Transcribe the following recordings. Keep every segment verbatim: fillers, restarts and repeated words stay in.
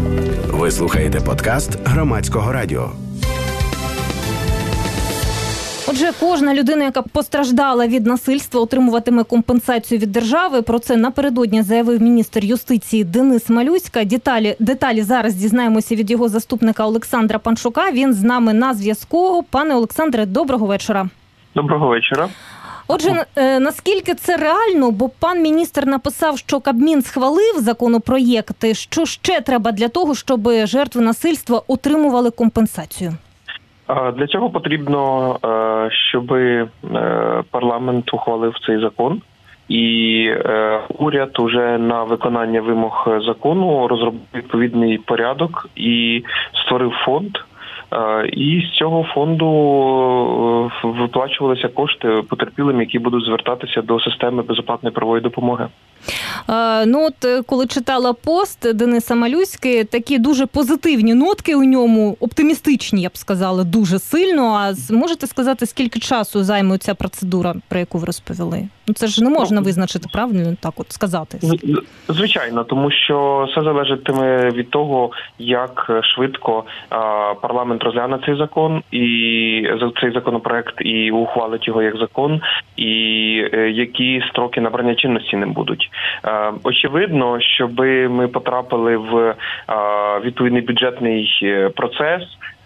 Ви слухаєте подкаст Громадського радіо. Отже, кожна людина, яка постраждала від насильства, отримуватиме компенсацію від держави. Про це напередодні заявив міністр юстиції Денис Малюська. Деталі, деталі зараз дізнаємося від його заступника Олександра Панчука. Він з нами на зв'язку. Пане Олександре, доброго вечора. Доброго вечора. Отже, наскільки це реально, бо пан міністр написав, що Кабмін схвалив законопроєкти, що ще треба для того, щоб жертви насильства отримували компенсацію? Для цього потрібно, щоб парламент ухвалив цей закон, і уряд уже на виконання вимог закону розробив відповідний порядок і створив фонд. І з цього фонду виплачувалися кошти потерпілим, які будуть звертатися до системи безоплатної правової допомоги. Ну от, коли читала пост Дениса Малюськи, такі дуже позитивні нотки у ньому, оптимістичні, я б сказала, дуже сильно. А можете сказати, скільки часу займе ця процедура, про яку ви розповіли? Ну це ж не можна визначити, правильно, так от сказати? Звичайно, тому що все залежатиме від того, як швидко парламент розгляне цей закон, і цей законопроект, і ухвалить його як закон, і які строки набрання чинності ним будуть. Очевидно, щоб ми потрапили в відповідний бюджетний процес,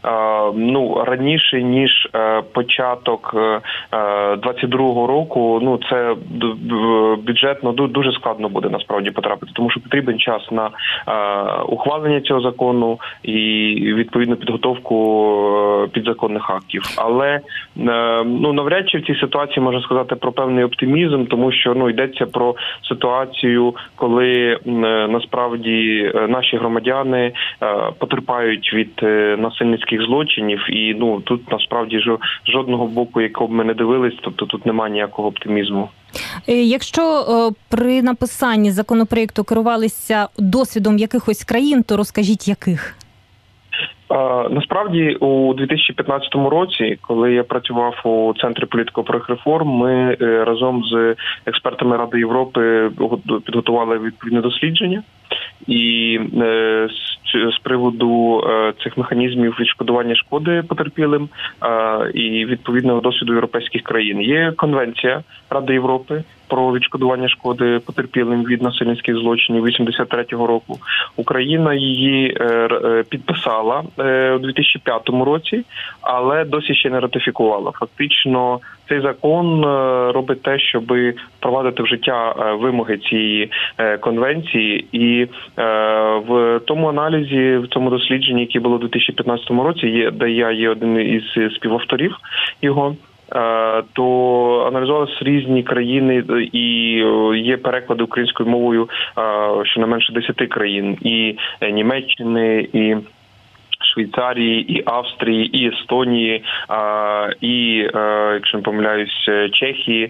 ну, раніше, ніж початок двадцять другого року, ну, це бюджетно дуже складно буде насправді потрапити, тому що потрібен час на ухвалення цього закону і відповідну підготовку підзаконних актів. Але, ну, навряд чи в цій ситуації можна сказати про певний оптимізм, тому що, ну, йдеться про ситуацію, коли насправді наші громадяни потерпають від насильницьких злочинів, і ну тут насправді жодного боку, якого б ми не дивились, тобто тут немає ніякого оптимізму. Якщо о, при написанні законопроєкту керувалися досвідом якихось країн, то розкажіть, яких? Насправді, у дві тисячі п'ятнадцятому році, коли я працював у Центрі політико-правових реформ, ми разом з експертами Ради Європи підготували відповідне дослідження. І е, з, з приводу е, цих механізмів відшкодування шкоди потерпілим е, і відповідного досвіду європейських країн. Є Конвенція Ради Європи про відшкодування шкоди потерпілим від насильницьких злочинів вісімдесят третього року. Україна її е, е, підписала е, у дві тисячі п'ятому році, але досі ще не ратифікувала. Фактично, цей закон е, робить те, щоб впровадити в життя е, вимоги цієї е, конвенції. І е, в тому аналізі, в цьому дослідженні, яке було у дві тисячі п'ятнадцятому році, є, де я є один із співавторів його, то аналізувалися різні країни, і є переклади українською мовою щонайменше десяти країн. І Німеччини, і Швейцарії, і Австрії, і Естонії, і, якщо не помиляюсь, Чехії,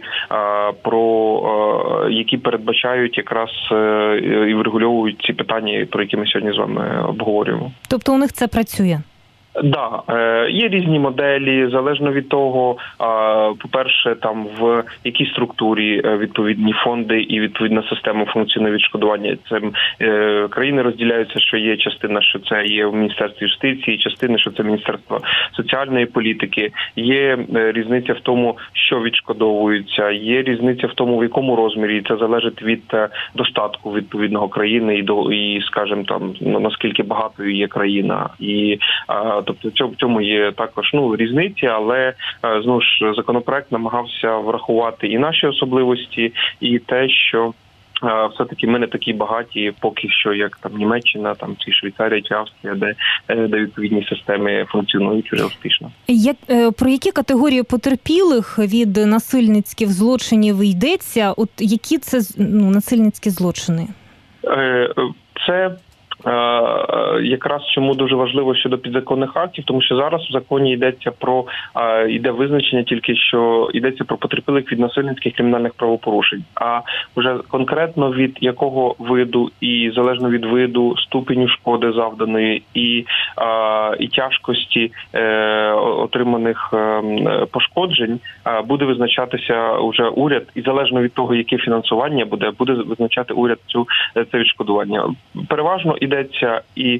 про які передбачають якраз і врегульовують ці питання, про які ми сьогодні з вами обговорюємо. Тобто у них це працює? Да, є різні моделі, залежно від того, по-перше, там в якій структурі відповідні фонди і відповідна система функціонує відшкодування. Це країни розділяються, що є частина, що це є в Міністерстві юстиції, частина, що це Міністерство соціальної політики. Є різниця в тому, що відшкодовується, є різниця в тому, в якому розмірі. Це залежить від достатку відповідного країни і, до, і скажімо, там, наскільки багатою є країна. І тобто в цьому є також ну, різниці, але знову ж законопроект намагався врахувати і наші особливості, і те, що все-таки ми не такі багаті поки що, як там Німеччина, там чи Швейцарія, чи Австрія, де, де відповідні системи функціонують вже успішно. Як, про які категорії потерпілих від насильницьких злочинів йдеться? От які це ну, насильницькі злочини? Це якраз чому дуже важливо щодо підзаконних актів, тому що зараз в законі йдеться про йде визначення тільки, що йдеться про потерпілих від насильницьких кримінальних правопорушень. А вже конкретно від якого виду і залежно від виду, ступеню шкоди завданої і, і тяжкості отриманих пошкоджень буде визначатися вже уряд, і залежно від того, яке фінансування буде, буде визначати уряд цю це відшкодування. Переважно йдеться і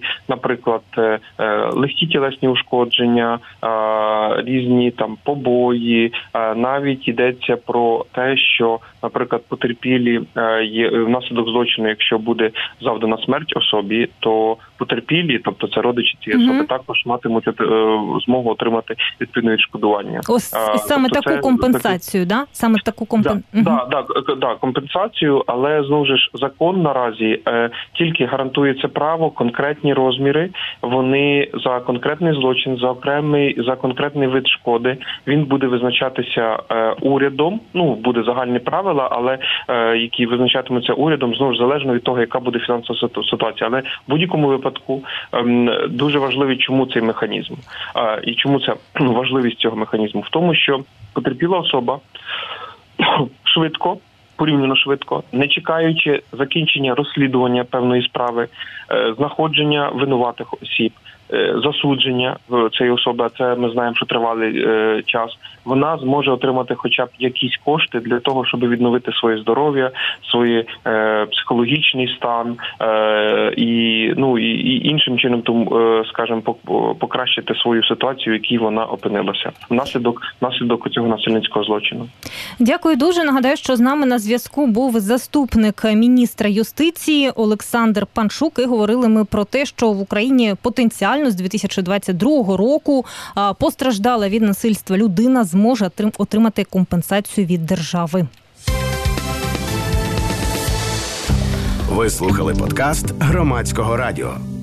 наприклад, легкі тілесні ушкодження, різні там побої, навіть йдеться про те, що, наприклад, потерпілі є внаслідок злочину, якщо буде завдана смерть особі, то потерпілі, тобто це родичі цієї особи, mm-hmm. також матимуть змогу отримати відповідне відшкодування. Ось а, саме тобто таку це, компенсацію, так? Да? Саме таку компенсацію. Так, да, mm-hmm. да, да, компенсацію, але знову ж закон наразі е, тільки гарантує це право, конкретні розміри, вони за конкретний злочин, за окремий, за конкретний вид шкоди, він буде визначатися е, урядом, ну, буде загальні правила, але е, які визначатимуться урядом, знову ж залежно від того, яка буде фінансова ситуація. Але в будь-якому випадку е, дуже важливий, чому цей механізм. Е, і чому це ну, важливість цього механізму? В тому, що потерпіла особа швидко, порівняно швидко, не чекаючи закінчення розслідування певної справи, е, знаходження винуватих осіб, е, засудження цієї особи, а це ми знаємо, що тривалий е, час, вона зможе отримати хоча б якісь кошти для того, щоб відновити своє здоров'я, свій е, психологічний стан е, і, ну, і, і іншим чином, тому, е, скажімо, покращити свою ситуацію, в якій вона опинилася внаслідок, внаслідок цього насильницького злочину. Дякую дуже. Нагадаю, що з нами на зв'язку був заступник міністра юстиції Олександр Панчук, і говорили ми про те, що в Україні потенціально з дві тисячі двадцять другого року постраждала від насильства людина зможе отримати компенсацію від держави. Ви слухали подкаст Громадського радіо.